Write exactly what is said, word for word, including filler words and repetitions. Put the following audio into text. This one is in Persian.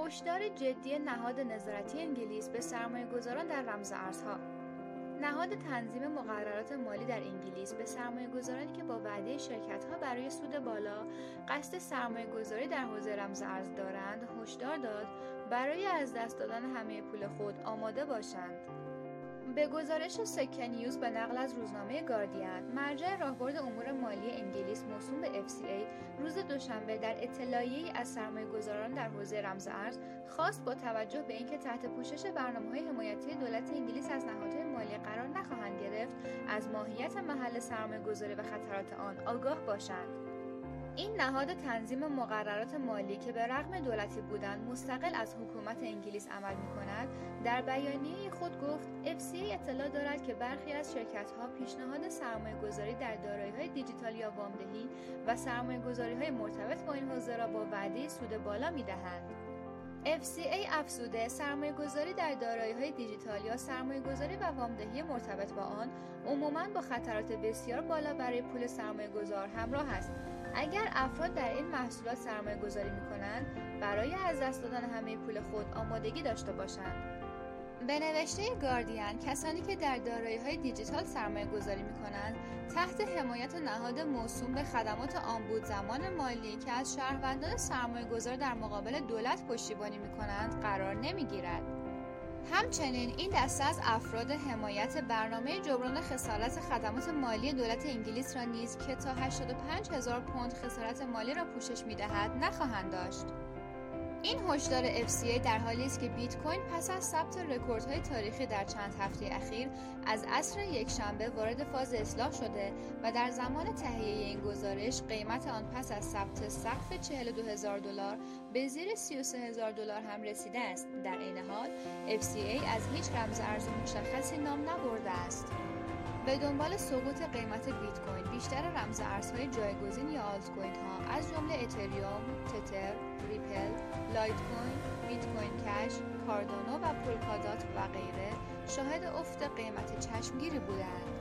هشدار جدی نهاد نظارتی انگلیس به سرمایه‌گذاران در رمز ارزها. نهاد تنظیم مقررات مالی در انگلیس به سرمایه‌گذارانی که با وعده شرکت‌ها برای سود بالا قصد سرمایه‌گذاری در حوزه رمز ارز دارند هشدار داد برای از دست دادن همه پول خود آماده باشند. به گزارش سکه نیوز به نقل از روزنامه گاردین، مرجع راهبرد امور مالی انگلیس موسوم به اف سی ای روز دوشنبه در اطلاعیه‌ای از سرمایه‌گذاران در حوزه رمز ارز خواست با توجه به اینکه تحت پوشش برنامه‌های حمایتی دولت انگلیس از نهادهای مالی قرار نخواهند گرفت، از ماهیت محل سرمایه‌گذاری و خطرات آن آگاه باشند. این نهاد تنظیم مقررات مالی که به رغم دولتی بودن مستقل از حکومت انگلیس عمل می‌کند، در بیانیه خود گفت اف سی ای اطلاع دارد که برخی از شرکت‌ها پیشنهاد سرمایه‌گذاری در دارایی‌های دیجیتال یا وامدهی و سرمایه‌گذاری‌های مرتبط با این حوزه را با وعده سود بالا می‌دهند. اف سی ای افزوده سرمایه‌گذاری در دارایی‌های دیجیتال یا سرمایه‌گذاری و وامدهی مرتبط با آن عموماً با خطرات بسیار بالا برای پول سرمایه‌گذار همراه است. اگر افراد در این محصولات سرمایه گذاری می کنند، برای از دست دادن همه پول خود آمادگی داشته باشند. به نوشته گاردین، کسانی که در دارایی‌های دیجیتال سرمایه گذاری می کنند، تحت حمایت نهاد موسوم به خدمات آنبود زمان مالی که از شهروندان سرمایه گذار در مقابل دولت پشتیبانی می کنند، قرار نمی گیرد. همچنین این دسته از افراد حمایت برنامه جبران خسارت خدمات مالی دولت انگلیس را نیز که تا هشتاد و پنج هزار پوند خسارت مالی را پوشش می‌دهد نخواهند داشت. این هشدار اف سی ای در حالی است که بیت کوین پس از ثبت رکوردهای تاریخی در چند هفته اخیر از عصر یکشنبه وارد فاز اصلاح شده و در زمان تهیه این گزارش قیمت آن پس از ثبت سقف چهل و دو هزار دلار به زیر سی و سه هزار دلار هم رسیده است. در این حال اف سی ای از هیچ رمز ارز مشخصی نام نبرده است. به دنبال سقوط قیمت بیت کوین، بیشتر رمز ارزهای جایگزین یا آلت کوین ها از جمله اتریوم، تتر، ریپل، لایت کوین، بیت کوین کش، کاردانو و پولکادات و غیره شاهد افت قیمت چشمگیری بودند.